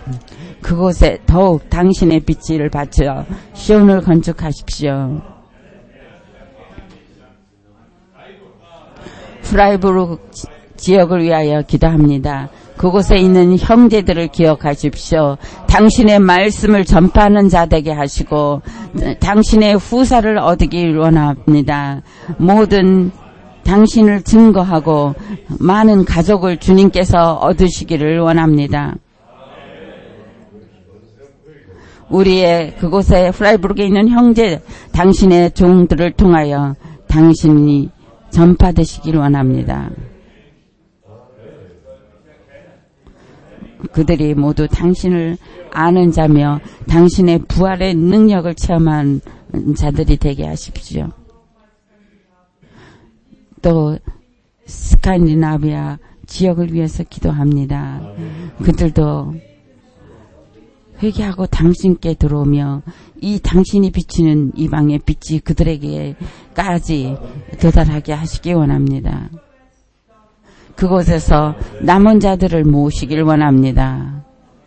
그곳에 더욱 당신의 빛을 받쳐 시온을 건축하십시오. 프라이부르크 지역을 위하여 기도합니다. 그곳에 있는 형제들을 기억하십시오. 당신의 말씀을 전파하는 자 되게 하시고 당신의 후사를 얻기 원합니다. 모든 당신을 증거하고 많은 가족을 주님께서 얻으시기를 원합니다. 우리의 그곳에 프라이부르크에 있는 형제 당신의 종들을 통하여 당신이 전파되시기를 원합니다. 그들이 모두 당신을 아는 자며 당신의 부활의 능력을 체험한 자들이 되게 하십시오. 또 스칸디나비아 지역을 위해서 기도합니다. 그들도 회개하고 당신께 들어오며 이 당신이 비치는 이방의 빛이 그들에게까지 도달하게 하시기 원합니다. 그곳에서 남은 자들을 모으시길 원합니다.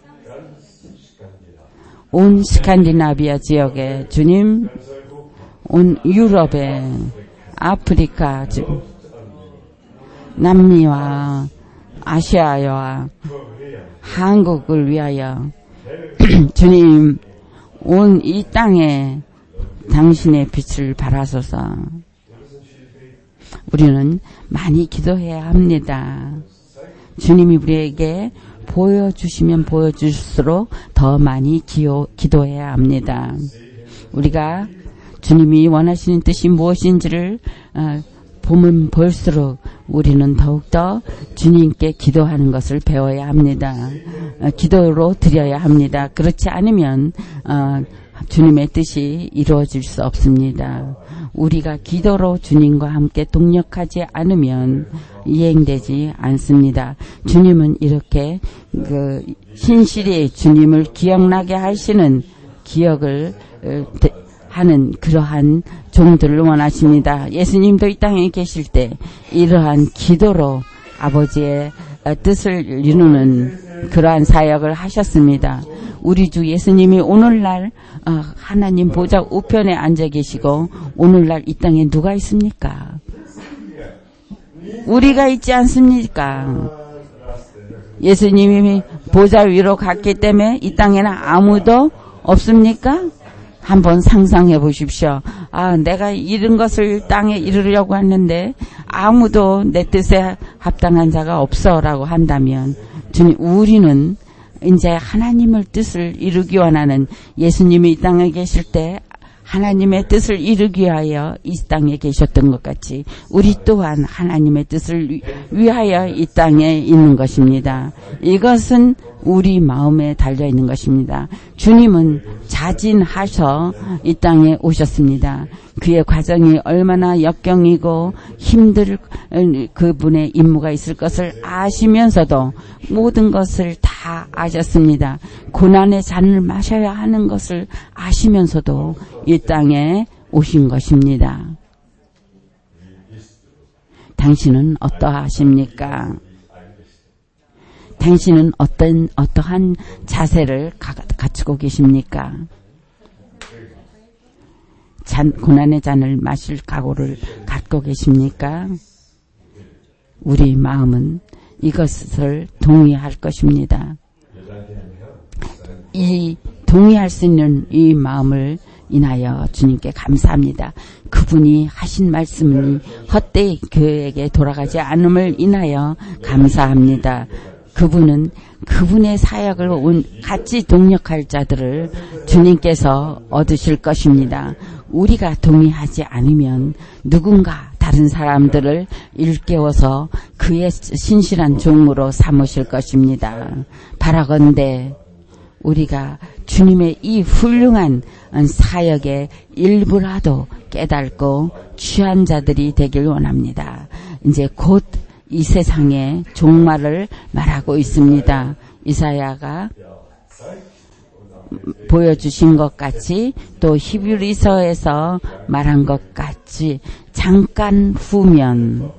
온 스칸디나비아 지역에 주님, 온 유럽에, 아프리카, 남미와 아시아와 한국을 위하여 주님, 온 이 땅에 당신의 빛을 발하소서. 우리는 많이 기도해야 합니다. 주님이 우리에게 보여주시면 보여줄수록 더 많이 기도해야 합니다. 우리가 주님이 원하시는 뜻이 무엇인지를 보면 볼수록 우리는 더욱더 주님께 기도하는 것을 배워야 합니다. 기도로 드려야 합니다. 그렇지 않으면 주님의 뜻이 이루어질 수 없습니다. 우리가 기도로 주님과 함께 동력하지 않으면 이행되지 않습니다. 주님은 이렇게 신실히 주님을 기억나게 하시는 기억을 하는 그러한 종들을 원하십니다. 예수님도 이 땅에 계실 때 이러한 기도로 아버지의 뜻을 이루는 그러한 사역을 하셨습니다. 우리 주 예수님이 오늘날 하나님 보좌 우편에 앉아 계시고 오늘날 이 땅에 누가 있습니까? 우리가 있지 않습니까? 예수님이 보좌 위로 갔기 때문에 이 땅에는 아무도 없습니까? 한번 상상해 보십시오. 내가 이런 것을 땅에 이루려고 했는데 아무도 내 뜻에 합당한 자가 없어라고 한다면 주님, 우리는 이제 하나님의 뜻을 이루기 원하는 예수님이 이 땅에 계실 때 하나님의 뜻을 이루기 위하여 이 땅에 계셨던 것 같이 우리 또한 하나님의 뜻을 위하여 이 땅에 있는 것입니다. 이것은 우리 마음에 달려있는 것입니다. 주님은 자진하셔 이 땅에 오셨습니다. 그의 과정이 얼마나 역경이고 힘들 그분의 임무가 있을 것을 아시면서도 모든 것을 다 아셨습니다. 고난의 잔을 마셔야 하는 것을 아시면서도 이 땅에 오신 것입니다. 당신은 어떠하십니까? 당신은 어떠한 자세를 갖추고 계십니까? 고난의 잔을 마실 각오를 갖고 계십니까? 우리 마음은 이것을 동의할 것입니다. 이 동의할 수 있는 이 마음을 인하여 주님께 감사합니다. 그분이 하신 말씀이 헛되이 그에게 돌아가지 않음을 인하여 감사합니다. 그분은 그분의 사역을 같이 동력할 자들을 주님께서 얻으실 것입니다. 우리가 동의하지 않으면 누군가 다른 사람들을 일깨워서 그의 신실한 종으로 삼으실 것입니다. 바라건대 우리가 주님의 이 훌륭한 사역의 일부라도 깨닫고 취한 자들이 되길 원합니다. 이제 곧 이 세상의 종말을 말하고 있습니다. 이사야가 보여주신 것 같이 또 히브리서에서 말한 것 같이 잠깐 후면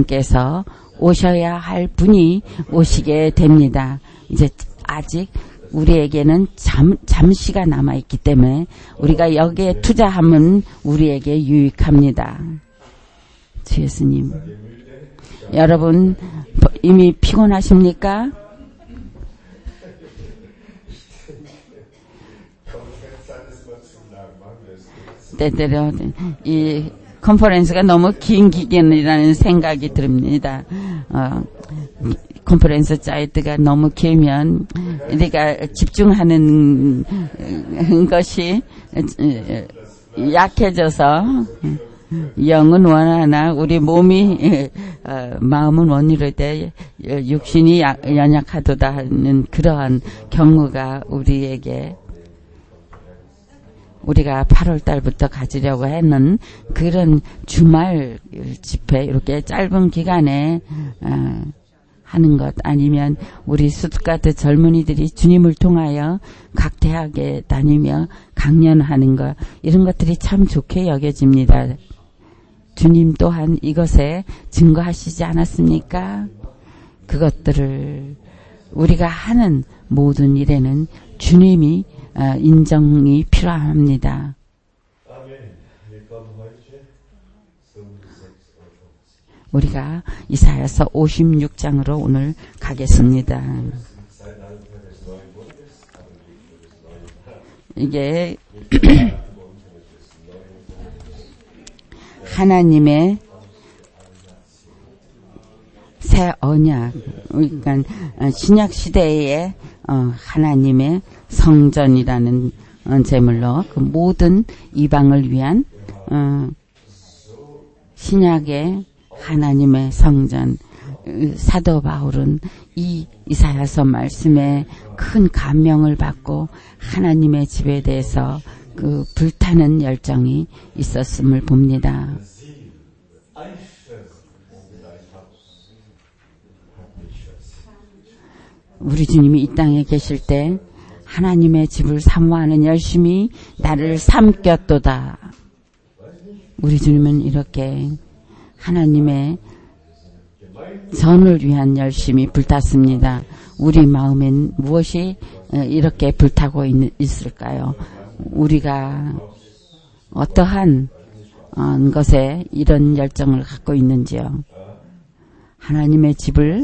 그분께서 오셔야 할 분이 오시게 됩니다. 이제 아직 우리에게는 잠시가 남아있기 때문에 우리가 여기에 투자하면 우리에게 유익합니다. 주 예수님, 여러분 이미 피곤하십니까? 때때로 이 컨퍼런스가 너무 긴 기간이라는 생각이 듭니다. 컨퍼런스 사이트가 너무 길면 우리가 집중하는 것이 약해져서 영은 원하나 우리 몸이 마음은 원이를 때 육신이 연약하도다 하는 그러한 경우가 우리가 8월 달부터 가지려고 했는 그런 주말 집회 이렇게 짧은 기간에 하는 것 아니면 우리 스투트가르트 젊은이들이 주님을 통하여 각 대학에 다니며 강연하는 것 이런 것들이 참 좋게 여겨집니다. 주님 또한 이것에 증거하시지 않았습니까? 그것들을 우리가 하는 모든 일에는 주님이 인정이 필요합니다. 우리가 이사야서 56장으로 오늘 가겠습니다. 이게 하나님의 새 언약, 그러니까 신약 시대에 하나님의 성전이라는 제물로 그 모든 이방을 위한 신약의 하나님의 성전. 사도 바울은 이 이사야서 말씀에 큰 감명을 받고 하나님의 집에 대해서 그 불타는 열정이 있었음을 봅니다. 우리 주님이 이 땅에 계실 때 하나님의 집을 사모하는 열심이 나를 삼켰도다. 우리 주님은 이렇게 하나님의 전을 위한 열심이 불탔습니다. 우리 마음엔 무엇이 이렇게 불타고 있을까요? 우리가 어떠한 것에 이런 열정을 갖고 있는지요? 하나님의 집을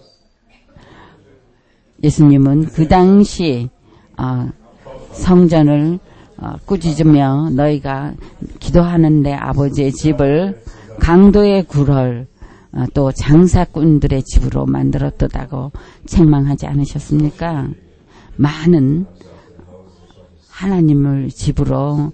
예수님은 그 당시 성전을 꾸짖으며 너희가 기도하는 내 아버지의 집을 강도의 굴을 또 장사꾼들의 집으로 만들었다고 책망하지 않으셨습니까? 많은 하나님을 집으로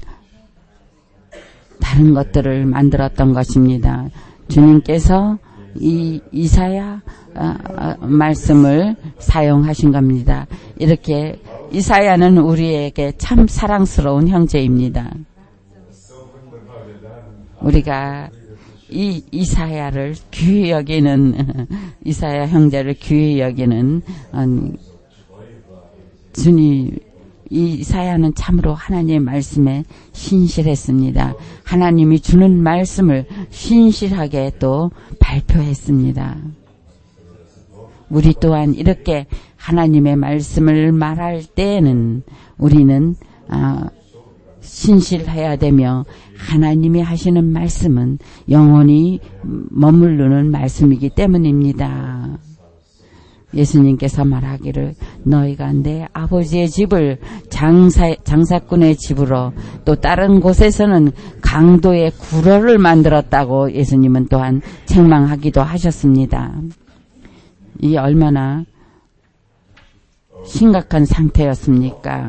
다른 것들을 만들었던 것입니다. 주님께서 이 이사야 말씀을 사용하신 겁니다. 이렇게 이사야는 우리에게 참 사랑스러운 형제입니다. 우리가 이 이사야를 귀히 여기는 이사야 형제를 귀히 여기는 주님, 이 이사야는 참으로 하나님의 말씀에 신실했습니다. 하나님이 주는 말씀을 신실하게 또 발표했습니다. 우리 또한 이렇게 하나님의 말씀을 말할 때에는 우리는 신실해야 되며 하나님이 하시는 말씀은 영원히 머무르는 말씀이기 때문입니다. 예수님께서 말하기를 너희가 내 아버지의 집을 장사꾼의 집으로 또 다른 곳에서는 강도의 굴어를 만들었다고 예수님은 또한 책망하기도 하셨습니다. 이 얼마나 심각한 상태였습니까?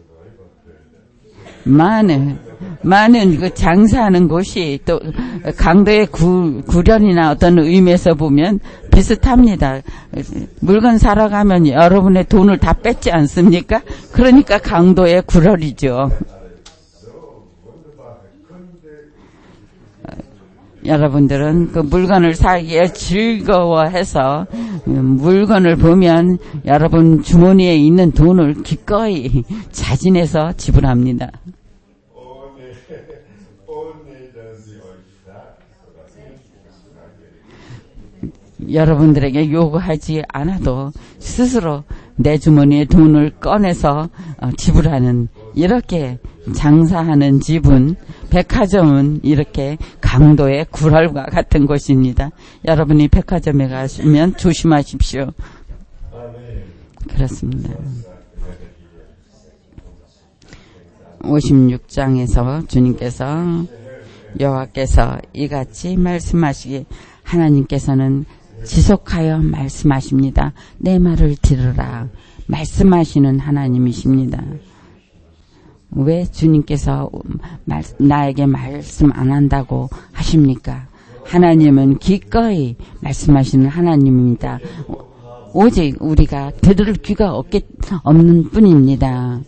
많은 그 장사하는 곳이 또 강도의 구련이나 어떤 의미에서 보면 비슷합니다. 물건 사러 가면 여러분의 돈을 다 뺏지 않습니까? 그러니까 강도의 구럴이죠. 여러분들은 그 물건을 사기에 즐거워해서 물건을 보면 여러분 주머니에 있는 돈을 기꺼이 자진해서 지불합니다. 여러분들에게 요구하지 않아도 스스로 내 주머니에 돈을 꺼내서 지불하는, 이렇게 장사하는 집은, 백화점은 이렇게 강도의 굴알과 같은 곳입니다. 여러분이 백화점에 가시면 조심하십시오. 그렇습니다. 56장에서 주님께서, 여호와께서 이같이 말씀하시기, 하나님께서는 지속하여 말씀하십니다. 내 말을 들으라. 말씀하시는 하나님이십니다. 왜 주님께서 나에게 말씀 안 한다고 하십니까? 하나님은 기꺼이 말씀하시는 하나님입니다. 오직 우리가 들을 귀가 없는 뿐입니다.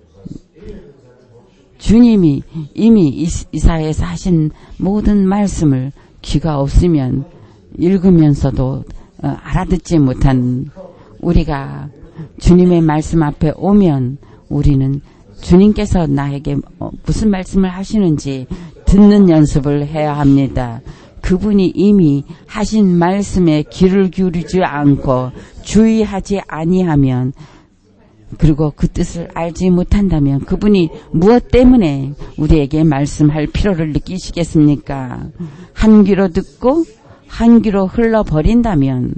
주님이 이미 이사야에서 하신 모든 말씀을 귀가 없으면 읽으면서도 알아듣지 못한 우리가 주님의 말씀 앞에 오면 우리는 주님께서 나에게 무슨 말씀을 하시는지 듣는 연습을 해야 합니다. 그분이 이미 하신 말씀에 귀를 기울이지 않고 주의하지 아니하면, 그리고 그 뜻을 알지 못한다면 그분이 무엇 때문에 우리에게 말씀할 필요를 느끼시겠습니까? 한 귀로 듣고 한 귀로 흘러버린다면,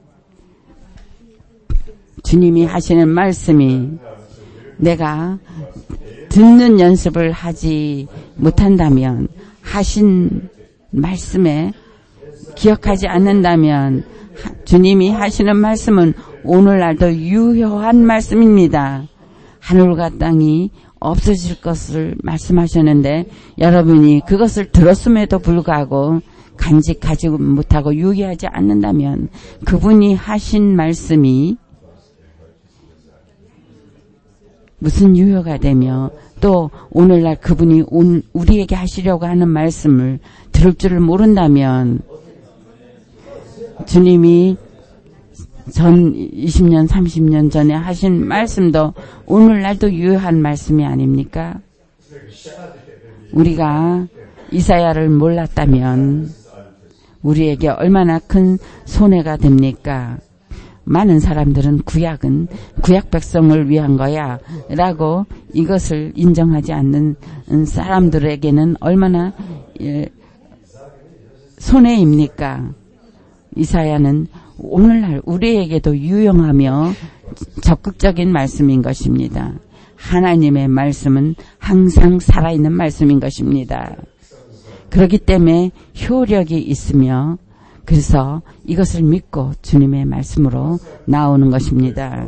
주님이 하시는 말씀이 내가 듣는 연습을 하지 못한다면, 하신 말씀에 기억하지 않는다면, 주님이 하시는 말씀은 오늘날도 유효한 말씀입니다. 하늘과 땅이 없어질 것을 말씀하셨는데 여러분이 그것을 들었음에도 불구하고 간직하지 못하고 유의하지 않는다면 그분이 하신 말씀이 무슨 유효가 되며, 또 오늘날 그분이 우리에게 하시려고 하는 말씀을 들을 줄을 모른다면, 주님이 전 20년 30년 전에 하신 말씀도 오늘날도 유효한 말씀이 아닙니까? 우리가 이사야를 몰랐다면 우리에게 얼마나 큰 손해가 됩니까? 많은 사람들은 구약은 구약 백성을 위한 거야 라고 이것을 인정하지 않는 사람들에게는 얼마나 손해입니까? 이사야는 오늘날 우리에게도 유용하며 적극적인 말씀인 것입니다. 하나님의 말씀은 항상 살아있는 말씀인 것입니다. 그렇기 때문에 효력이 있으며, 그래서 이것을 믿고 주님의 말씀으로 나오는 것입니다.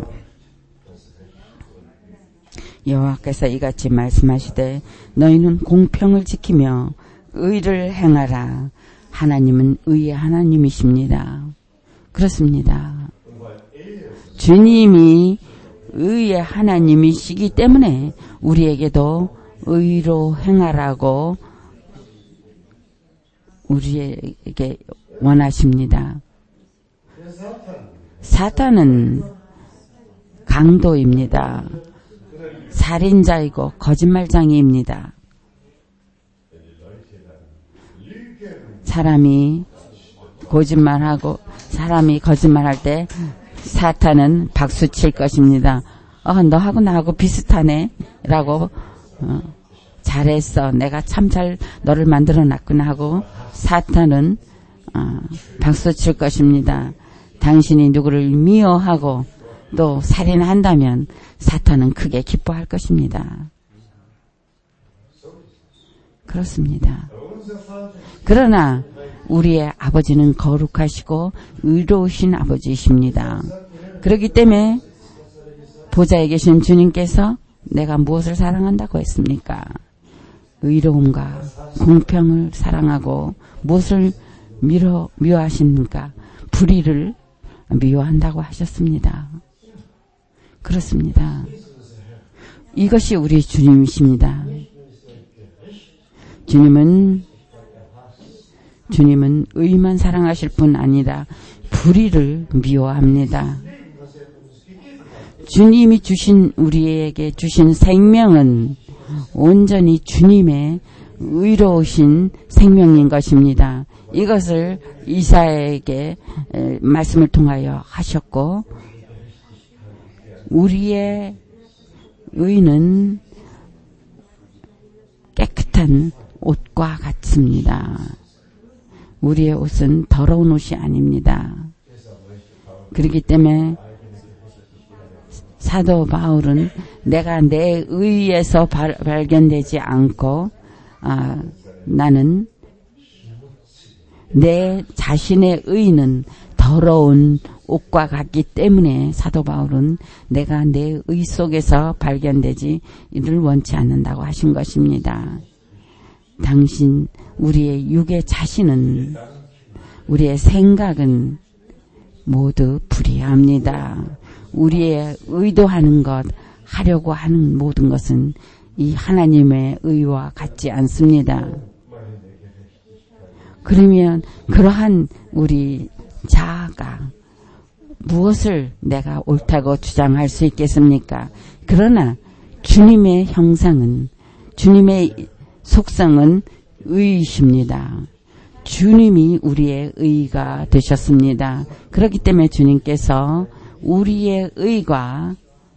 여호와께서 이같이 말씀하시되 너희는 공평을 지키며 의를 행하라. 하나님은 의의 하나님이십니다. 그렇습니다. 주님이 의의 하나님이시기 때문에 우리에게도 의로 행하라고 우리에게 원하십니다. 사탄은 강도입니다. 살인자이고 거짓말장이입니다. 사람이 거짓말할 때 사탄은 박수 칠 것입니다. 너하고 나하고 비슷하네 라고 잘했어, 내가 참 잘 너를 만들어 놨구나 하고 사탄은 박수 칠 것입니다. 당신이 누구를 미워하고 또 살인한다면 사탄은 크게 기뻐할 것입니다. 그렇습니다. 그러나 우리의 아버지는 거룩하시고 의로우신 아버지이십니다. 그렇기 때문에 보좌에 계신 주님께서 내가 무엇을 사랑한다고 했습니까? 의로움과 공평을 사랑하고 무엇을 미워하십니까? 불의를 미워한다고 하셨습니다. 그렇습니다. 이것이 우리 주님이십니다. 주님은 의만 사랑하실 뿐 아니라 불의를 미워합니다. 주님이 우리에게 주신 생명은 온전히 주님의 의로우신 생명인 것입니다. 이것을 이사야에게 말씀을 통하여 하셨고, 우리의 의는 깨끗한 옷과 같습니다. 우리의 옷은 더러운 옷이 아닙니다. 그렇기 때문에 사도 바울은 내가 내 의에서 발견되지 않고 나는 내 자신의 의는 더러운 옷과 같기 때문에 사도 바울은 내가 내 의 속에서 발견되지 이를 원치 않는다고 하신 것입니다. 당신 우리의 육의 자신은 우리의 생각은 모두 불의합니다. 우리의 의도하는 것, 하려고 하는 모든 것은 이 하나님의 의와 같지 않습니다. 그러면 그러한 우리 자아가 무엇을 내가 옳다고 주장할 수 있겠습니까? 그러나 주님의 형상은, 주님의 속성은 의이십니다. 주님이 우리의 의가 되셨습니다. 그렇기 때문에 주님께서 우리의 의가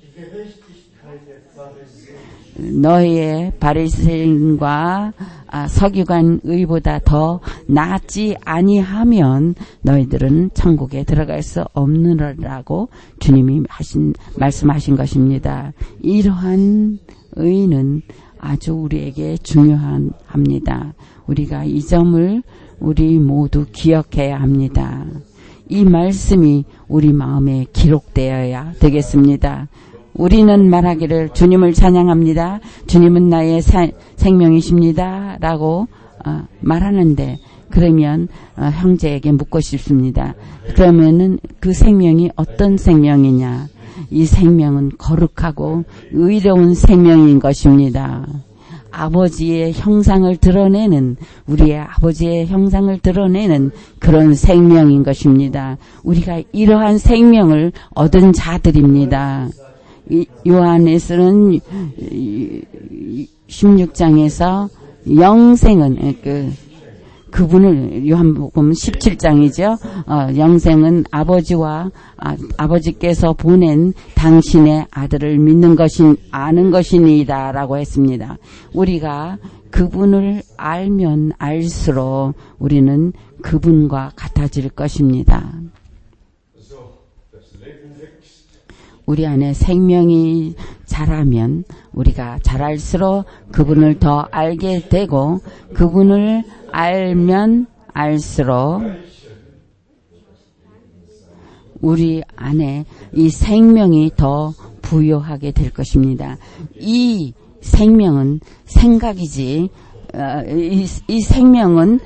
너희의 바리새인과 서기관 의보다 더 낫지 아니하면 너희들은 천국에 들어갈 수 없느라고 주님이 말씀하신 것입니다. 이러한 의는 아주 우리에게 중요합니다. 우리가 이 점을 우리 모두 기억해야 합니다. 이 말씀이 우리 마음에 기록되어야 되겠습니다. 우리는 말하기를 주님을 찬양합니다. 주님은 나의 생명이십니다. 라고 말하는데, 그러면 형제에게 묻고 싶습니다. 그러면은 그 생명이 어떤 생명이냐? 이 생명은 거룩하고 의로운 생명인 것입니다. 아버지의 형상을 드러내는, 우리의 아버지의 형상을 드러내는 그런 생명인 것입니다. 우리가 이러한 생명을 얻은 자들입니다. 요한에서는 16장에서 영생은 그분을, 요한복음 17장이죠. 영생은 아버지께서 보낸 당신의 아들을 믿는 아는 것이니다라고 했습니다. 우리가 그분을 알면 알수록 우리는 그분과 같아질 것입니다. 우리 안에 생명이 자라면 우리가 자랄수록 그분을 더 알게 되고, 그분을 알면 알수록 우리 안에 이 생명이 더 부요하게 될 것입니다. 이 생명은 생각이지, 이 생명은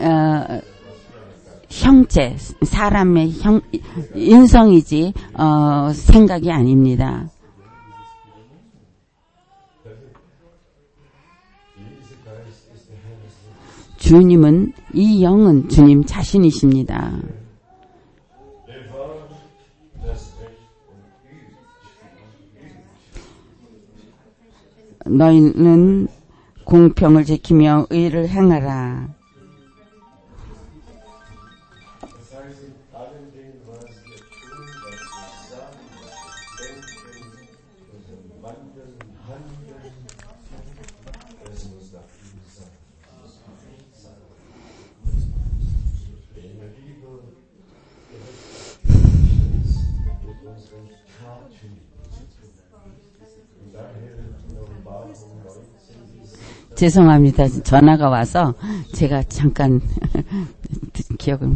형체, 사람의 인성이지 생각이 아닙니다. 주님은, 이 영은 주님 자신이십니다. 너희는 공평을 지키며 의를 행하라. 죄송합니다. 전화가 와서 제가 잠깐 기억을.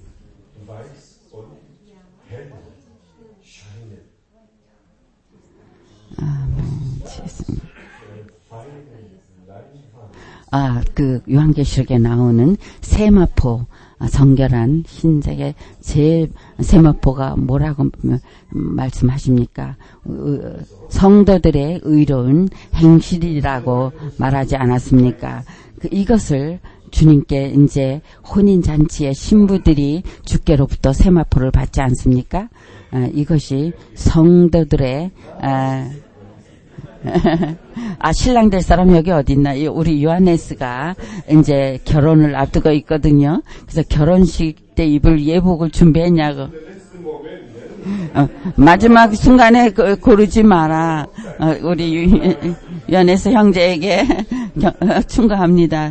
그 요한계시록에 나오는 세마포, 정결한 흰색의 세마포가 뭐라고 말씀하십니까? 성도들의 의로운 행실이라고 말하지 않았습니까? 이것을 주님께 이제 혼인잔치의 신부들이 주께로부터 세마포를 받지 않습니까? 이것이 성도들의 신랑 될 사람 여기 어딨나? 우리 요하네스가 이제 결혼을 앞두고 있거든요. 그래서 결혼식 때 입을 예복을 준비했냐고. 마지막 순간에 고르지 마라. 우리 요하네스 형제에게 충고합니다.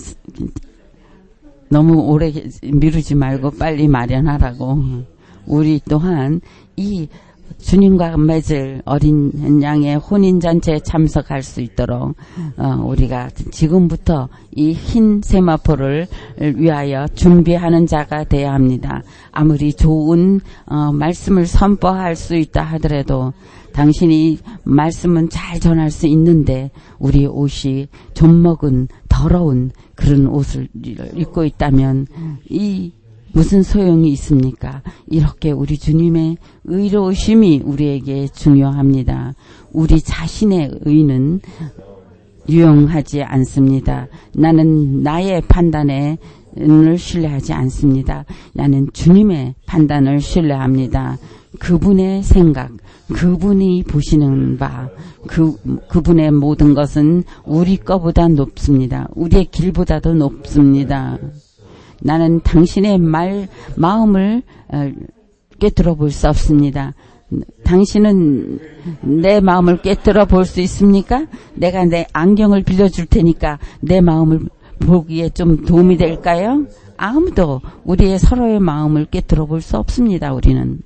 너무 오래 미루지 말고 빨리 마련하라고. 우리 또한 이 주님과 맺을 어린 양의 혼인잔치에 참석할 수 있도록 우리가 지금부터 이 흰 세마포를 위하여 준비하는 자가 되어야 합니다. 아무리 좋은 말씀을 선포할 수 있다 하더라도 당신이 말씀은 잘 전할 수 있는데 우리 옷이 좀먹은 더러운 그런 옷을 입고 있다면 이 무슨 소용이 있습니까? 이렇게 우리 주님의 의로우심이 우리에게 중요합니다. 우리 자신의 의는 유용하지 않습니다. 나는 나의 판단을 신뢰하지 않습니다. 나는 주님의 판단을 신뢰합니다. 그분의 생각, 그분이 보시는 바, 그분의 모든 것은 우리 거보다 높습니다. 우리의 길보다도 높습니다. 나는 당신의 마음을 꿰뚫어 볼 수 없습니다. 당신은 내 마음을 꿰뚫어 볼 수 있습니까? 내가 내 안경을 빌려줄 테니까 내 마음을 보기에 좀 도움이 될까요? 아무도 우리의 서로의 마음을 꿰뚫어 볼 수 없습니다. 우리는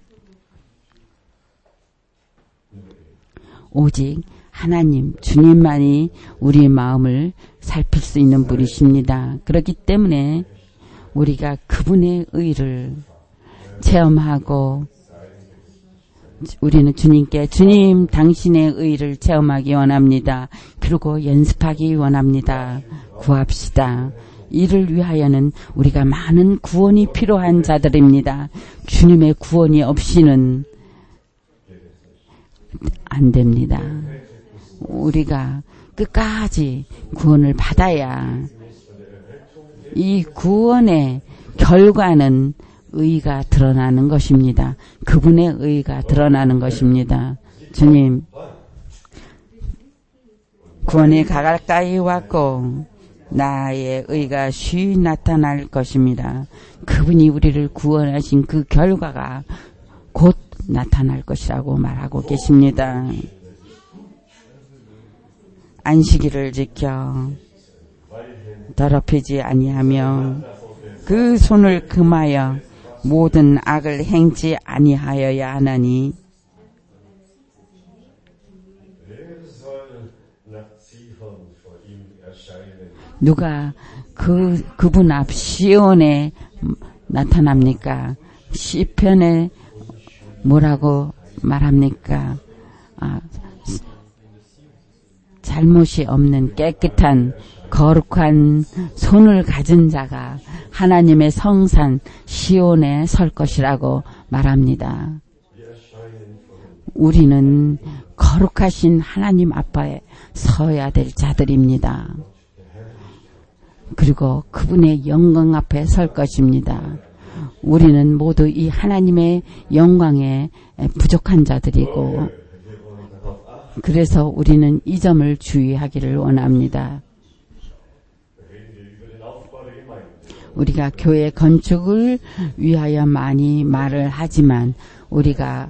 오직 하나님, 주님만이 우리의 마음을 살필 수 있는 분이십니다. 그렇기 때문에 우리가 그분의 의를 체험하고 우리는 주님께 주님 당신의 의를 체험하기 원합니다. 그리고 연습하기 원합니다. 구합시다. 이를 위하여는 우리가 많은 구원이 필요한 자들입니다. 주님의 구원이 없이는 안 됩니다. 우리가 끝까지 구원을 받아야 이 구원의 결과는 의가 드러나는 것입니다. 그분의 의가 드러나는 것입니다. 주님, 구원이 가까이 왔고 나의 의가 쉬이 나타날 것입니다. 그분이 우리를 구원하신 그 결과가 곧 나타날 것이라고 말하고 계십니다. 안식일을 지켜 더럽히지 아니하며 그 손을 금하여 모든 악을 행치 아니하여야 하나니 누가 그분 앞 시온에 나타납니까? 시편에 뭐라고 말합니까? 잘못이 없는 깨끗한 거룩한 손을 가진 자가 하나님의 성산 시온에 설 것이라고 말합니다. 우리는 거룩하신 하나님 앞에 서야 될 자들입니다. 그리고 그분의 영광 앞에 설 것입니다. 우리는 모두 이 하나님의 영광에 부족한 자들이고 그래서 우리는 이 점을 주의하기를 원합니다. 우리가 교회 건축을 위하여 많이 말을 하지만 우리가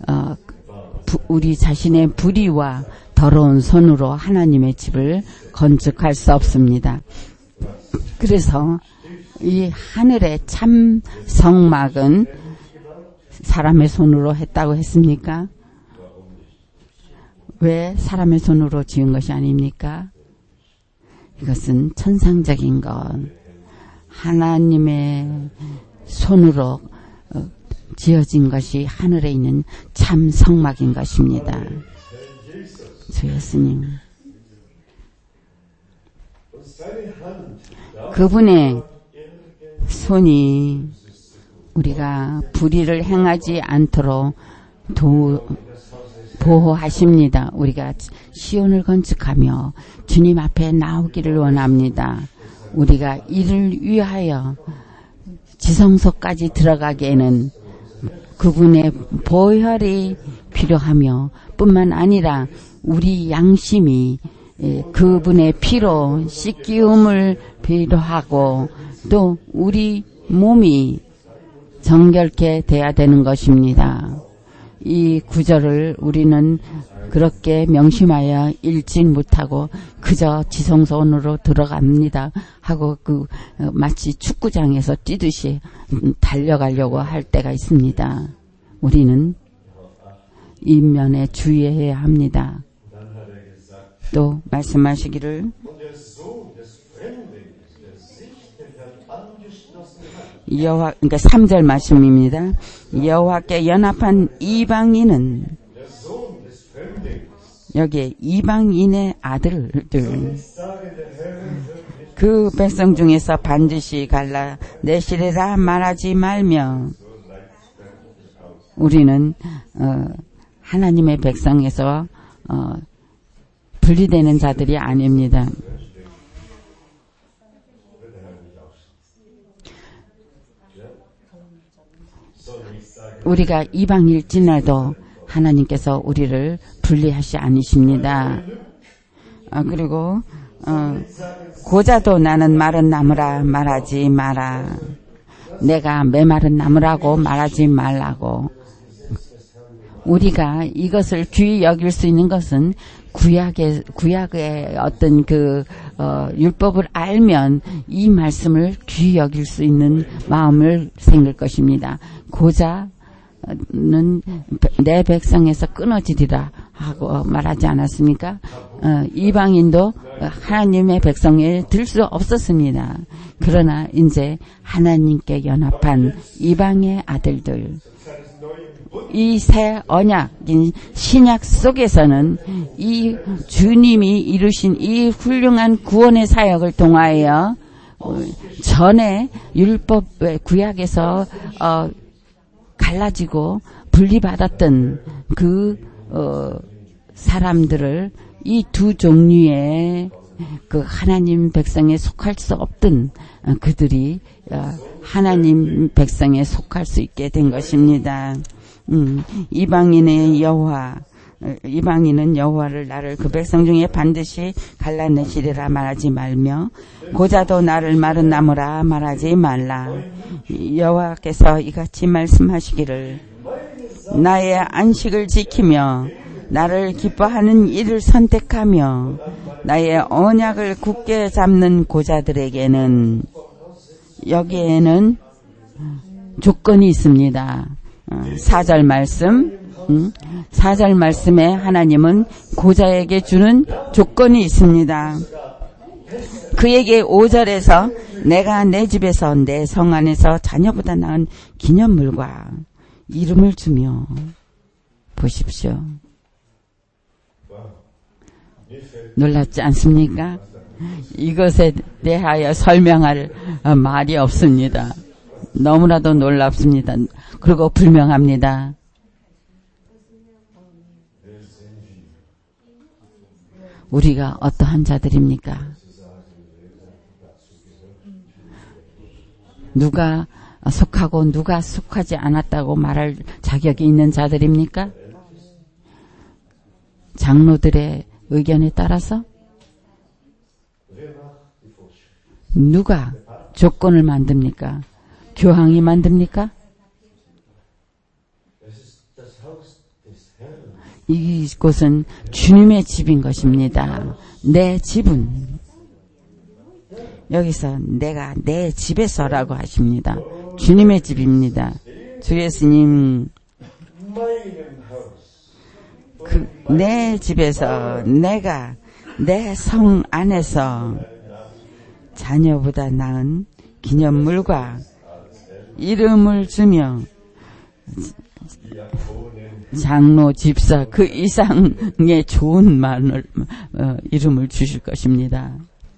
우리 자신의 불의와 더러운 손으로 하나님의 집을 건축할 수 없습니다. 그래서 이 하늘의 참 성막은 사람의 손으로 했다고 했습니까? 왜 사람의 손으로 지은 것이 아닙니까? 이것은 천상적인 것, 하나님의 손으로 지어진 것이 하늘에 있는 참 성막인 것입니다. 주 예수님, 그분의 손이 우리가 불의를 행하지 않도록 보호하십니다. 우리가 시온을 건축하며 주님 앞에 나오기를 원합니다. 우리가 이를 위하여 지성소까지 들어가기에는 그분의 보혈이 필요하며 뿐만 아니라 우리 양심이 그분의 피로 씻기움을 필요하고 또 우리 몸이 정결케 돼야 되는 것입니다. 이 구절을 우리는 그렇게 명심하여 읽진 못하고 그저 지성소원으로 들어갑니다 하고 마치 축구장에서 뛰듯이 달려가려고 할 때가 있습니다. 우리는 이 면에 주의해야 합니다. 또 말씀하시기를 여호와, 그러니까 3절 말씀입니다. 여호와께 연합한 이방인은, 여기에 이방인의 아들들, 그 백성 중에서 반드시 갈라내시리라 말하지 말며, 우리는 하나님의 백성에서 분리되는 자들이 아닙니다. 우리가 이방일지라도 하나님께서 우리를 분리하시 아니십니다. 그리고 고자도 나는 마른 나무라 말하지 마라. 내가 메마른 나무라고 말하지 말라고. 우리가 이것을 귀히 여길 수 있는 것은 구약의 어떤 율법을 알면 이 말씀을 귀히 여길 수 있는 마음을 생길 것입니다. 고자는 내 백성에서 끊어지리라 하고 말하지 않았습니까? 이방인도 하나님의 백성에 들 수 없었습니다. 그러나 이제 하나님께 연합한 이방의 아들들, 이 새 언약인 신약 속에서는 이 주님이 이루신 이 훌륭한 구원의 사역을 통하여 전에 율법의 구약에서 갈라지고 분리받았던 그 사람들을 이 두 종류의 그 하나님 백성에 속할 수 없던 그들이 하나님 백성에 속할 수 있게 된 것입니다. 이방인은 여호와를 나를 그 백성 중에 반드시 갈라내시리라 말하지 말며 고자도 나를 마른 나무라 말하지 말라. 여호와께서 이같이 말씀하시기를 나의 안식을 지키며 나를 기뻐하는 일을 선택하며 나의 언약을 굳게 잡는 고자들에게는, 여기에는 조건이 있습니다. 4절 말씀, 4절 말씀에 하나님은 고자에게 주는 조건이 있습니다. 그에게 5절에서 내가 내 집에서 내 성 안에서 자녀보다 나은 기념물과 이름을 주며, 보십시오. 놀랍지 않습니까? 이것에 대하여 설명할 말이 없습니다. 너무나도 놀랍습니다. 그리고 불명합니다. 우리가 어떠한 자들입니까? 누가 속하고 누가 속하지 않았다고 말할 자격이 있는 자들입니까? 장로들의 의견에 따라서 누가 조건을 만듭니까? 교황이 만듭니까? 이곳은 주님의 집인 것입니다. 내 집은, 여기서 내가 내 집에서라고 하십니다. 주님의 집입니다. 주 예수님, 내 집에서 내가 내 성 안에서 자녀보다 나은 기념물과 이름을 주며 장로, 집사 그 이상의 좋은 말을 이름을 주실 것입니다.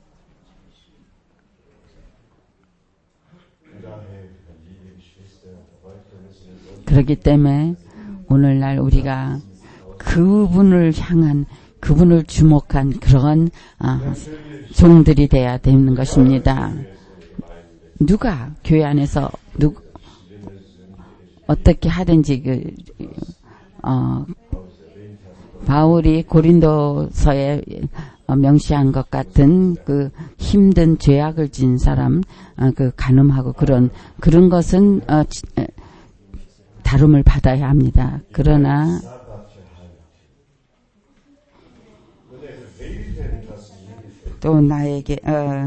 그렇기 때문에 오늘날 우리가 그분을 향한, 그분을 주목한 그런 종들이 돼야 되는 것입니다. 누가 교회 안에서 어떻게 하든지 바울이 고린도서에 명시한 것 같은 그 힘든 죄악을 진 사람, 그 간음하고 그런 것은 다름을 받아야 합니다. 그러나 또 나에게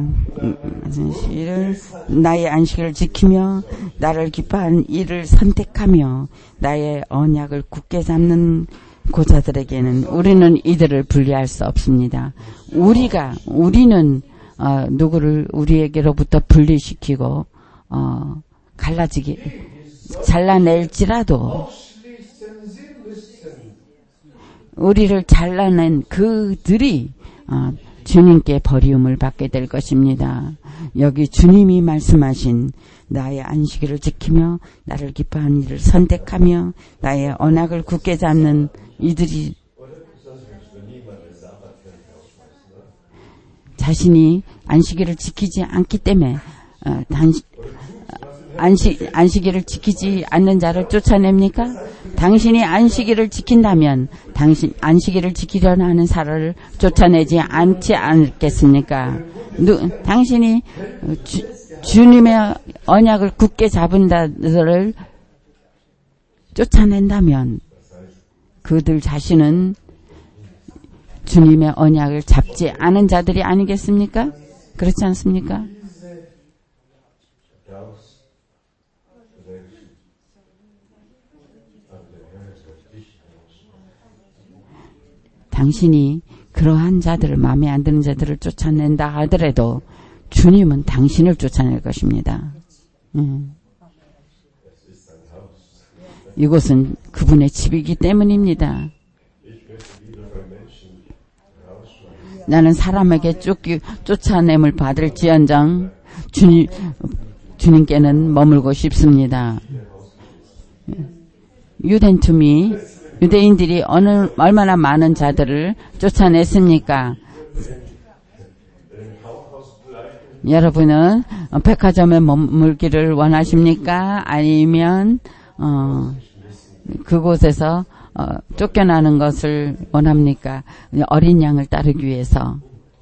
나의 안식을 지키며 나를 기뻐하는 일을 선택하며 나의 언약을 굳게 잡는 고자들에게는 우리는 이들을 분리할 수 없습니다. 우리는 누구를 우리에게로부터 분리시키고 잘라낼지라도 우리를 잘라낸 그들이 주님께 버리움을 받게 될 것입니다. 여기 주님이 말씀하신 나의 안식일을 지키며 나를 기뻐하는 일을 선택하며 나의 언약을 굳게 잡는 이들이 자신이 안식일을 지키지 않기 때문에 안식일을 지키지 않는 자를 쫓아냅니까? 당신이 안식일을 지킨다면 안식일을 지키려는 하는 사람을 쫓아내지 않지 않겠습니까? 당신이 주님의 언약을 굳게 잡은 자들을 쫓아낸다면 그들 자신은 주님의 언약을 잡지 않은 자들이 아니겠습니까? 그렇지 않습니까? 당신이 그러한 자들을, 마음에 안 드는 자들을 쫓아낸다 하더라도 주님은 당신을 쫓아낼 것입니다. 이곳은 그분의 집이기 때문입니다. 나는 사람에게 쫓아냄을 받을지언정 주님께는 머물고 싶습니다. 유대인들이 얼마나 많은 자들을 쫓아냈습니까? 여러분은 백화점에 머물기를 원하십니까? 아니면 그곳에서 쫓겨나는 것을 원합니까? 어린 양을 따르기 위해서.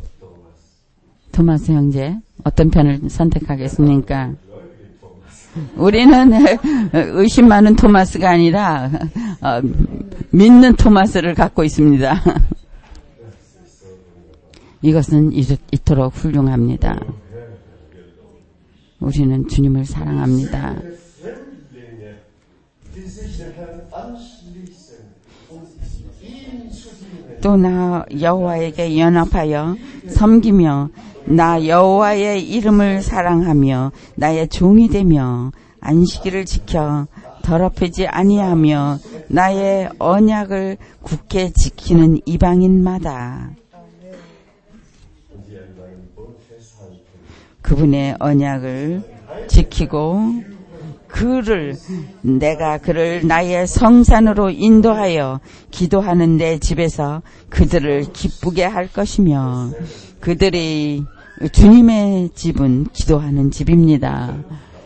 토마스 형제, 어떤 편을 선택하겠습니까? 우리는 의심 많은 토마스가 아니라 믿는 토마스를 갖고 있습니다. 이것은 이토록 훌륭합니다. 우리는 주님을 사랑합니다. 또 나 여호와에게 연합하여 섬기며 나 여호와의 이름을 사랑하며 나의 종이 되며 안식일을 지켜 더럽히지 아니하며 나의 언약을 굳게 지키는 이방인마다 그분의 언약을 지키고 내가 그를 나의 성산으로 인도하여 기도하는 내 집에서 그들을 기쁘게 할 것이며 주님의 집은 기도하는 집입니다.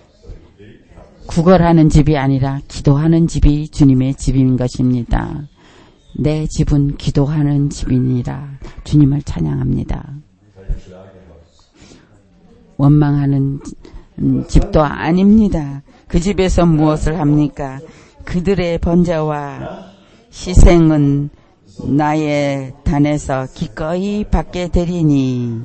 구걸하는 집이 아니라 기도하는 집이 주님의 집인 것입니다. 내 집은 기도하는 집이니라. 주님을 찬양합니다. 원망하는 집도 아닙니다. 그 집에서 무엇을 합니까? 그들의 번제와 희생은 나의 단에서 기꺼이 받게 되리니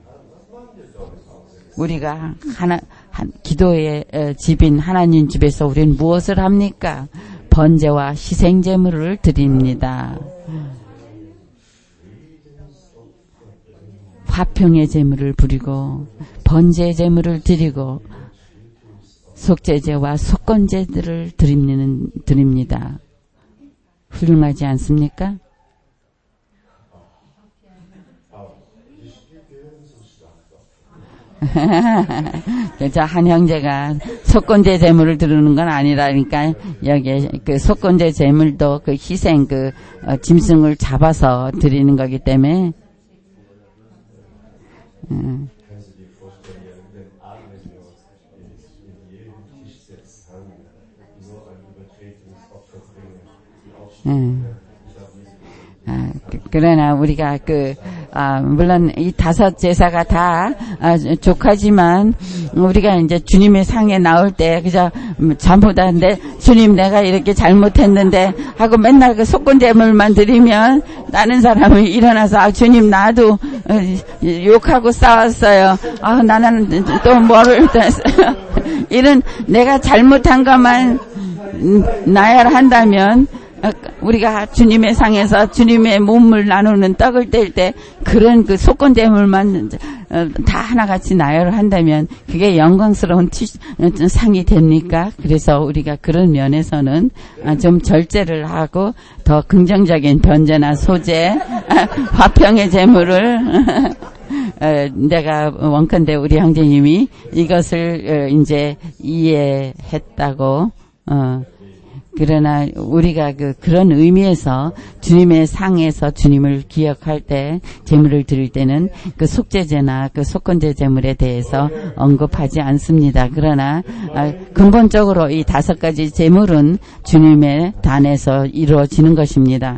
우리가 기도의 집인 하나님 집에서 우리는 무엇을 합니까? 번제와 희생 제물을 드립니다. 화평의 제물을 부리고 번제 제물을 드리고 속죄제와 속건제들을 드립니다. 훌륭하지 않습니까? 저 한 형제가 속건제 제물을 드리는 건 아니라니까 여기에 그 속건제 제물도 그 희생 짐승을 잡아서 드리는 거기 때문에 그러나 우리가 물론 이 5 제사가 다 족하지만 우리가 이제 주님의 상에 나올 때 그저 전부 다 주님 내가 이렇게 잘못했는데 하고 맨날 그 속건제물만 드리면 다른 사람이 일어나서 주님 나도 욕하고 싸웠어요. 나는 또 뭐를 이런 내가 잘못한 것만 나열한다면 우리가 주님의 상에서 주님의 몸을 나누는 떡을 뗄 때 그런 그 속건제물만 다 하나같이 나열을 한다면 그게 영광스러운 상이 됩니까? 그래서 우리가 그런 면에서는 좀 절제를 하고 더 긍정적인 변제나 소제, 화평의 제물을 내가 원컨대 우리 형제님이 이것을 이제 이해했다고 그러나 우리가 그런 의미에서 주님의 상에서 주님을 기억할 때 제물을 드릴 때는 그 속죄제나 그 속건제 제물에 대해서 언급하지 않습니다. 그러나 근본적으로 이 5가지 제물은 주님의 단에서 이루어지는 것입니다.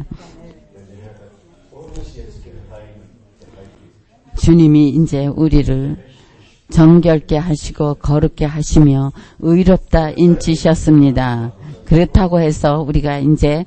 주님이 이제 우리를 정결케 하시고 거룩게 하시며 의롭다 인치셨습니다. 그렇다고 해서 우리가 이제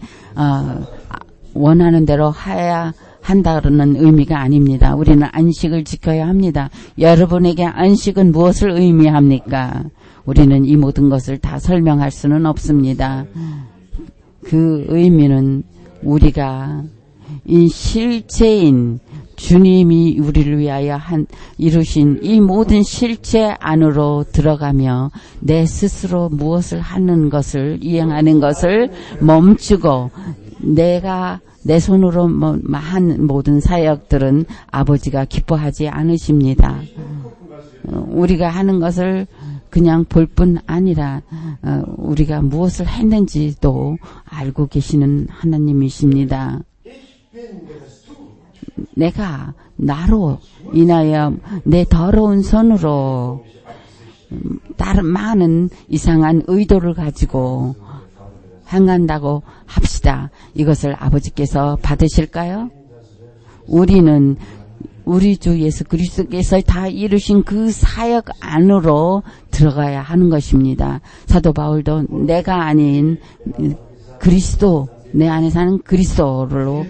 원하는 대로 해야 한다는 의미가 아닙니다. 우리는 안식을 지켜야 합니다. 여러분에게 안식은 무엇을 의미합니까? 우리는 이 모든 것을 다 설명할 수는 없습니다. 그 의미는 우리가 이 실체인 주님이 우리를 위하여 이루신 이 모든 실체 안으로 들어가며 내 스스로 무엇을 하는 것을 이행하는 것을 멈추고 내가 내 손으로 한 모든 사역들은 아버지가 기뻐하지 않으십니다. 우리가 하는 것을 그냥 볼 뿐 아니라 우리가 무엇을 했는지도 알고 계시는 하나님이십니다. 내가 나로 인하여 내 더러운 손으로 다른 많은 이상한 의도를 가지고 행한다고 합시다. 이것을 아버지께서 받으실까요? 우리는 우리 주 예수 그리스도께서 다 이루신 그 사역 안으로 들어가야 하는 것입니다. 사도 바울도 내가 아닌 그리스도, 내 안에 사는 그리스도로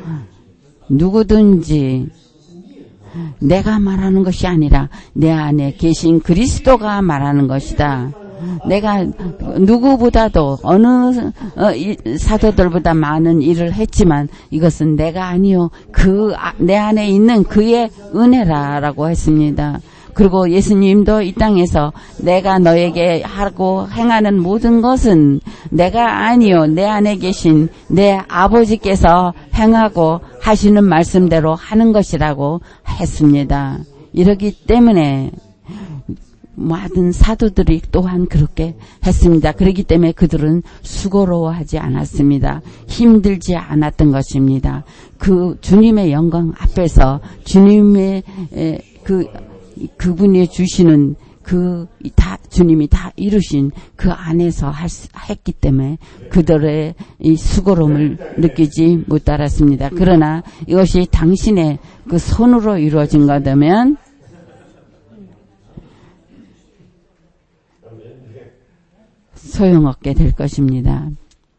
누구든지 내가 말하는 것이 아니라 내 안에 계신 그리스도가 말하는 것이다. 내가 누구보다도 어느 사도들보다 많은 일을 했지만 이것은 내가 아니요 내 안에 있는 그의 은혜라라고 했습니다. 그리고 예수님도 이 땅에서 내가 너에게 하고 행하는 모든 것은 내가 아니요 내 안에 계신 내 아버지께서 행하고 하시는 말씀대로 하는 것이라고 했습니다. 이러기 때문에 모든 사도들이 또한 그렇게 했습니다. 그렇기 때문에 그들은 수고로워하지 않았습니다. 힘들지 않았던 것입니다. 그 주님의 영광 앞에서 주님의 그분이 주시는 주님이 다 이루신 그 안에서 했기 때문에 그들의 이 수고로움을 느끼지 못하였습니다. 그러나 이것이 당신의 그 손으로 이루어진 거라면 소용없게 될 것입니다.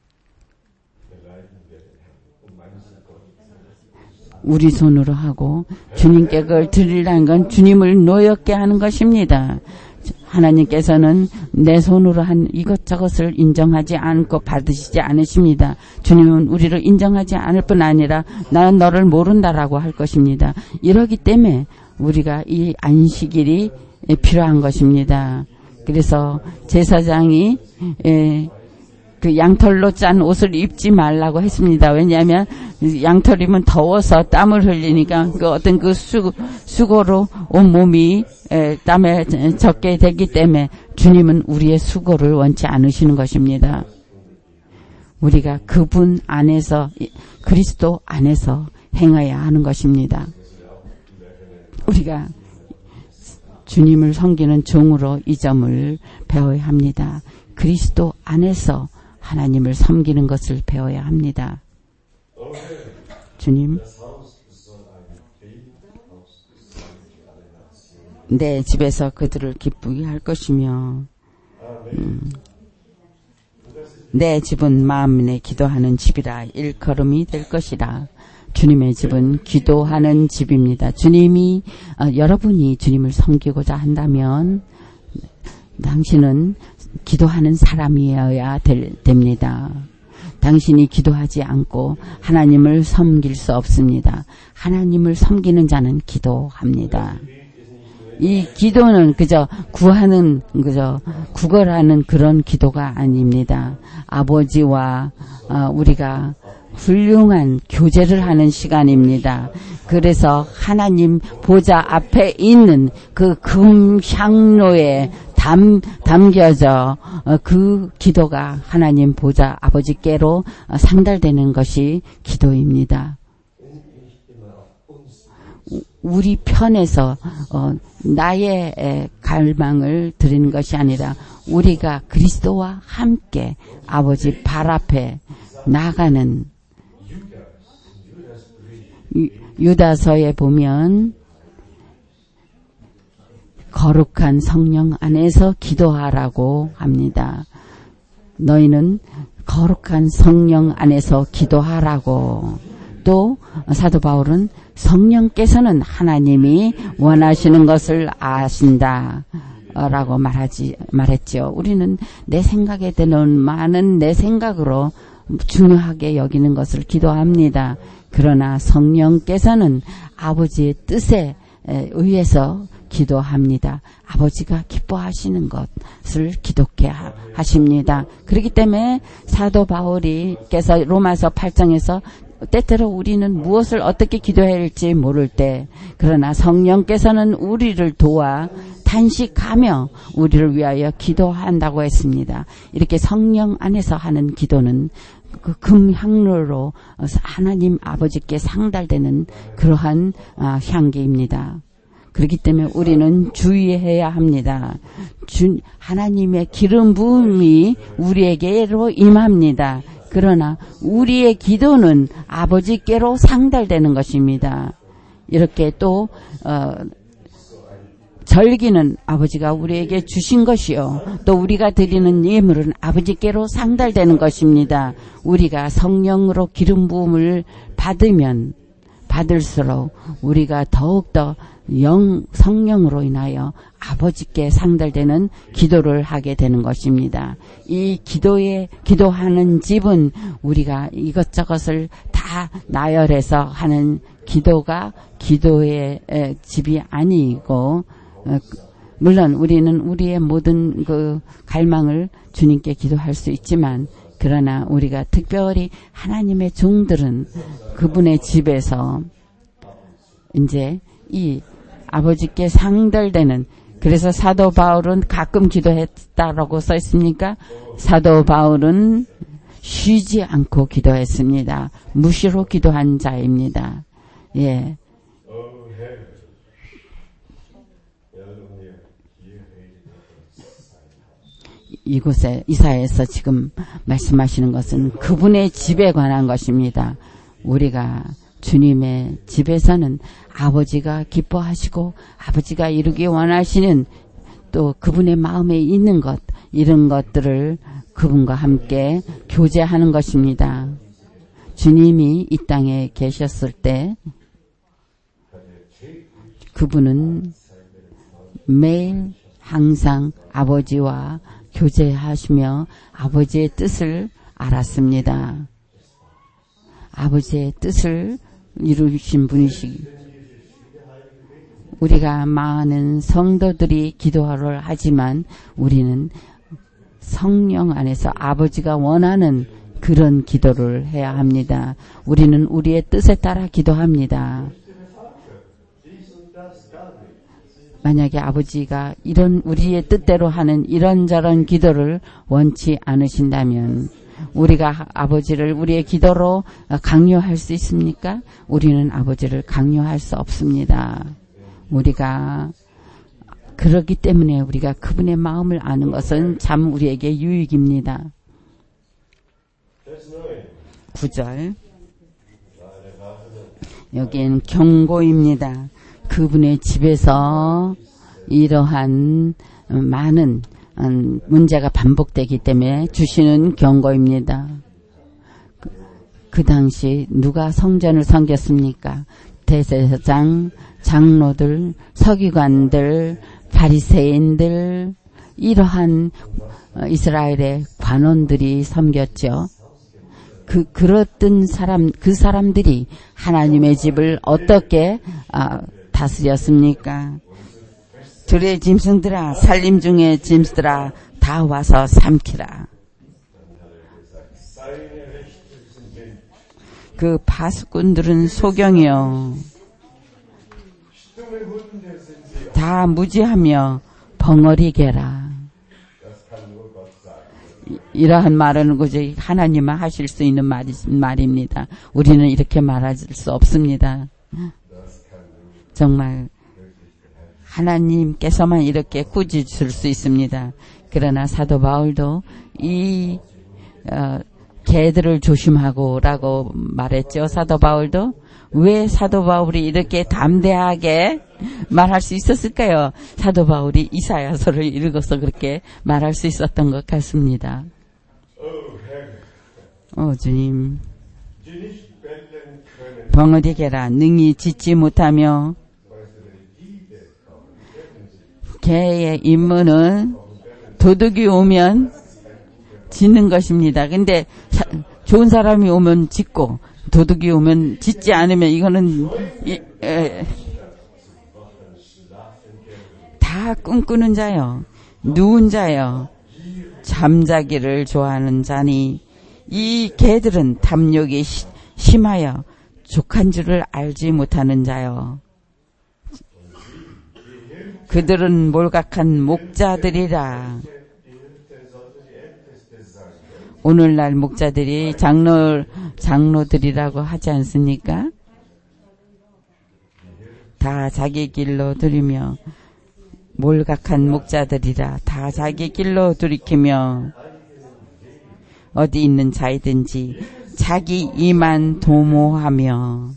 우리 손으로 하고 주님께 그걸 드리라는 건 주님을 노엽게 하는 것입니다. 하나님께서는 내 손으로 한 이것저것을 인정하지 않고 받으시지 않으십니다. 주님은 우리를 인정하지 않을 뿐 아니라 나는 너를 모른다라고 할 것입니다. 이러기 때문에 우리가 이 안식일이 필요한 것입니다. 그래서 제사장이 그 양털로 짠 옷을 입지 말라고 했습니다. 왜냐하면 양털이면 더워서 땀을 흘리니까 그 어떤 그 수고로 온 몸이 땀에 젖게 되기 때문에 주님은 우리의 수고를 원치 않으시는 것입니다. 우리가 그분 안에서 그리스도 안에서 행해야 하는 것입니다. 우리가 주님을 섬기는 종으로 이 점을 배워야 합니다. 그리스도 안에서 하나님을 섬기는 것을 배워야 합니다. 주님, 내 집에서 그들을 기쁘게 할 것이며 내 집은 만민의 기도하는 집이라 일컬음이 될 것이라. 주님의 집은 기도하는 집입니다. 주님이 여러분이 주님을 섬기고자 한다면 당신은 기도하는 사람이어야 됩니다. 당신이 기도하지 않고 하나님을 섬길 수 없습니다. 하나님을 섬기는 자는 기도합니다. 이 기도는 그저 구걸하는 그런 기도가 아닙니다. 아버지와 우리가 훌륭한 교제를 하는 시간입니다. 그래서 하나님 보좌 앞에 있는 그 금향로에 담겨져 그 기도가 하나님 보좌 아버지께로 상달되는 것이 기도입니다. 우리 편에서 나의 갈망을 드리는 것이 아니라 우리가 그리스도와 함께 아버지 발 앞에 나가는 유다서에 보면 거룩한 성령 안에서 기도하라고 합니다. 너희는 거룩한 성령 안에서 기도하라고. 또 사도 바울은 성령께서는 하나님이 원하시는 것을 아신다 라고 말했죠. 우리는 내 생각에 드는 많은 내 생각으로 중요하게 여기는 것을 기도합니다. 그러나 성령께서는 아버지의 뜻에 의해서 기도합니다. 아버지가 기뻐하시는 것을 기독해 하십니다. 그렇기 때문에 사도 바울이께서 로마서 8장에서 때때로 우리는 무엇을 어떻게 기도해야 할지 모를 때, 그러나 성령께서는 우리를 도와 탄식하며 우리를 위하여 기도한다고 했습니다. 이렇게 성령 안에서 하는 기도는 그 금향로로 하나님 아버지께 상달되는 그러한 향기입니다. 그렇기 때문에 우리는 주의해야 합니다. 하나님의 기름 부음이 우리에게로 임합니다. 그러나 우리의 기도는 아버지께로 상달되는 것입니다. 이렇게 또 절기는 아버지가 우리에게 주신 것이요, 또 우리가 드리는 예물은 아버지께로 상달되는 것입니다. 우리가 성령으로 기름 부음을 받으면 받을수록 우리가 더욱더 성령으로 인하여 아버지께 상달되는 기도를 하게 되는 것입니다. 이 기도하는 집은 우리가 이것저것을 다 나열해서 하는 기도가 기도의 집이 아니고, 물론 우리는 우리의 모든 그 갈망을 주님께 기도할 수 있지만, 그러나 우리가 특별히 하나님의 종들은 그분의 집에서 이제 이 아버지께 상달되는, 그래서 사도 바울은 가끔 기도했다라고 써 있습니까? 사도 바울은 쉬지 않고 기도했습니다. 무시로 기도한 자입니다. 예. 이곳에 이사야에서 지금 말씀하시는 것은 그분의 집에 관한 것입니다. 우리가 주님의 집에서는 아버지가 기뻐하시고 아버지가 이루기 원하시는, 또 그분의 마음에 있는 것, 이런 것들을 그분과 함께 교제하는 것입니다. 주님이 이 땅에 계셨을 때 그분은 매일 항상 아버지와 교제하시며 아버지의 뜻을 알았습니다. 아버지의 뜻을 이루신 분이시기, 우리가 많은 성도들이 기도를 하지만 우리는 성령 안에서 아버지가 원하는 그런 기도를 해야 합니다. 우리는 우리의 뜻에 따라 기도합니다. 만약에 아버지가 우리의 뜻대로 하는 이런저런 기도를 원치 않으신다면 우리가 아버지를 우리의 기도로 강요할 수 있습니까? 우리는 아버지를 강요할 수 없습니다. 우리가 그렇기 때문에 우리가 그분의 마음을 아는 것은 참 우리에게 유익입니다. 9절. 여기엔 경고입니다. 그분의 집에서 이러한 많은 문제가 반복되기 때문에 주시는 경고입니다. 그 당시 누가 성전을 섬겼습니까? 대제사장, 장로들, 서기관들, 바리새인들, 이러한 이스라엘의 관원들이 섬겼죠. 그랬던 그 사람들이 하나님의 집을 어떻게 다스렸습니까? 들의 짐승들아, 살림 중의 짐승들아, 다 와서 삼키라. 그 파수꾼들은 소경이요, 다 무지하며 벙어리게라. 이러한 말은 그저 하나님만 하실 수 있는 말입니다. 우리는 이렇게 말할 수 없습니다. 정말 하나님께서만 이렇게 꾸짖을 수 있습니다. 그러나 사도 바울도 이 개들을 조심하고라고 말했죠. 사도 바울도 왜 사도 바울이 이렇게 담대하게 말할 수 있었을까요? 사도 바울이 이사야서를 읽어서 그렇게 말할 수 있었던 것 같습니다. 주님, 벙어리게라, 능히 짖지 못하며. 개의 임무는 도둑이 오면 짖는 것입니다. 근데 좋은 사람이 오면 짖고 도둑이 오면 짖지 않으면 이거는 다 꿈꾸는 자요, 누운 자요, 잠자기를 좋아하는 자니 이 개들은 탐욕이 심하여 족한 줄을 알지 못하는 자요. 그들은 몰각한 목자들이라. 오늘날 목자들이 장로들이라고 하지 않습니까? 다 자기 길로 들이며, 몰각한 목자들이라. 다 자기 길로 돌이키며 어디 있는 자이든지 자기 이만 도모하며.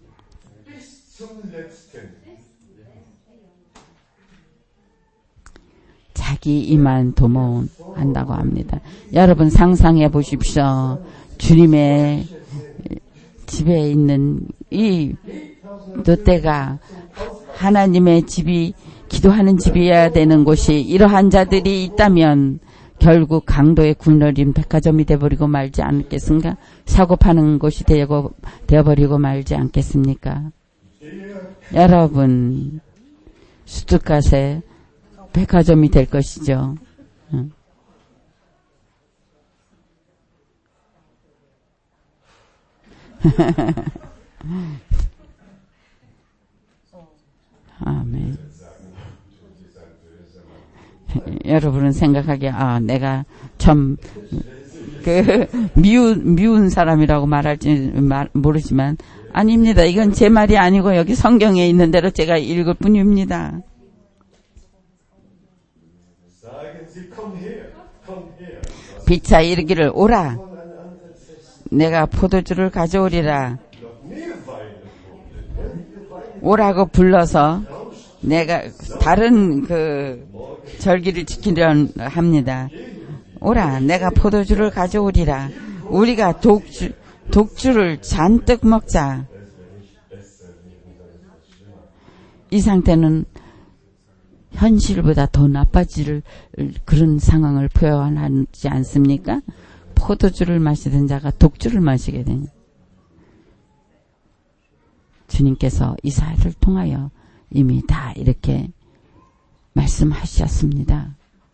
자기 이만 도모한다고 합니다. 여러분 상상해 보십시오. 주님의 집에 있는 이 롯데가 하나님의 집이 기도하는 집이어야 되는 곳이 이러한 자들이 있다면 결국 강도의 굴러린 백화점이 되어버리고 말지 않겠습니까? 사고 파는 곳이 되어버리고 말지 않겠습니까? 여러분, 슈투갓의 백화점이 될 것이죠. 아멘. 여러분은 생각하기에 내가 참 미운 사람이라고 말할지 모르지만 아닙니다. 이건 제 말이 아니고 여기 성경에 있는 대로 제가 읽을 뿐입니다. 피차 이르기를 오라, 내가 포도주를 가져오리라. 오라고 불러서 내가 다른 절기를 지키려 합니다. 오라, 내가 포도주를 가져오리라. 우리가 독주를 잔뜩 먹자. 이 상태는 현실보다 더 나빠질 그런 상황을 표현하지 않습니까? 포도주를 마시던 자가 독주를 마시게 되니 주님께서 이사야를 통하여 이미 다 이렇게 말씀하셨습니다.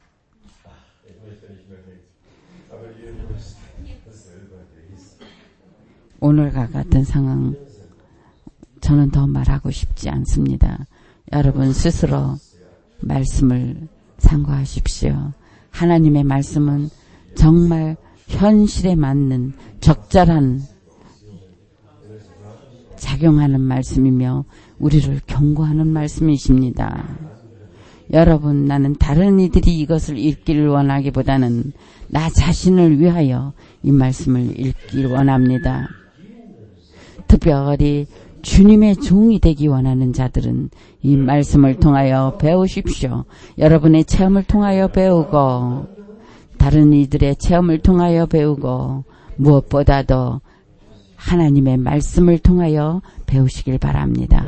오늘과 같은 상황 저는 더 말하고 싶지 않습니다. 여러분 스스로 말씀을 상고하십시오. 하나님의 말씀은 정말 현실에 맞는 적절한 작용하는 말씀이며 우리를 경고하는 말씀이십니다. 여러분, 나는 다른 이들이 이것을 읽기를 원하기보다는 나 자신을 위하여 이 말씀을 읽기를 원합니다. 특별히 주님의 종이 되기 원하는 자들은 이 말씀을 통하여 배우십시오. 여러분의 체험을 통하여 배우고 다른 이들의 체험을 통하여 배우고 무엇보다도 하나님의 말씀을 통하여 배우시길 바랍니다.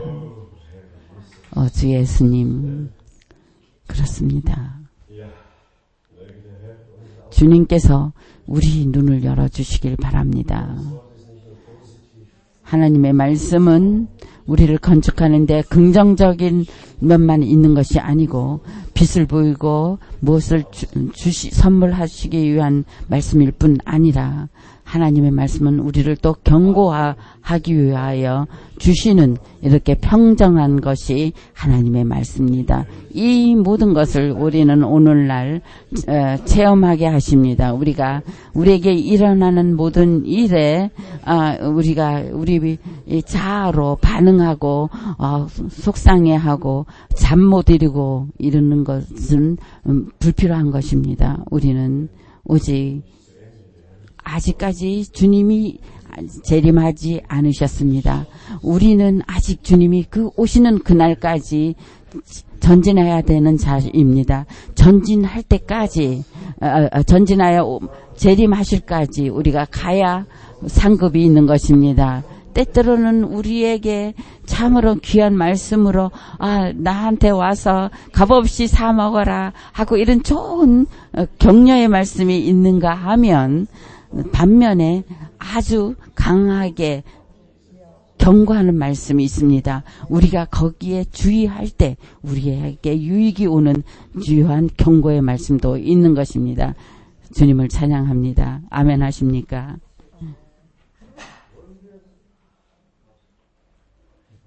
주 예수님, 그렇습니다. 주님께서 우리 눈을 열어주시길 바랍니다. 하나님의 말씀은 우리를 건축하는데 긍정적인 면만 있는 것이 아니고 빛을 보이고 무엇을 선물하시기 위한 말씀일 뿐 아니라 하나님의 말씀은 우리를 또 경고하기 위하여 주시는 이렇게 평정한 것이 하나님의 말씀입니다. 이 모든 것을 우리는 오늘날 체험하게 하십니다. 우리에게 일어나는 모든 일에 우리가 우리 자아로 반응하고 속상해하고 잠 못 이루고 이러는 것은 불필요한 것입니다. 우리는 오직 아직까지 주님이 재림하지 않으셨습니다. 우리는 아직 주님이 오시는 그날까지 전진해야 되는 자입니다. 전진할 때까지, 전진하여 재림하실까지 우리가 가야 상급이 있는 것입니다. 때때로는 우리에게 참으로 귀한 말씀으로 나한테 와서 값없이 사 먹어라 하고 이런 좋은 격려의 말씀이 있는가 하면 반면에 아주 강하게 경고하는 말씀이 있습니다. 우리가 거기에 주의할 때 우리에게 유익이 오는 주요한 경고의 말씀도 있는 것입니다. 주님을 찬양합니다. 아멘 하십니까?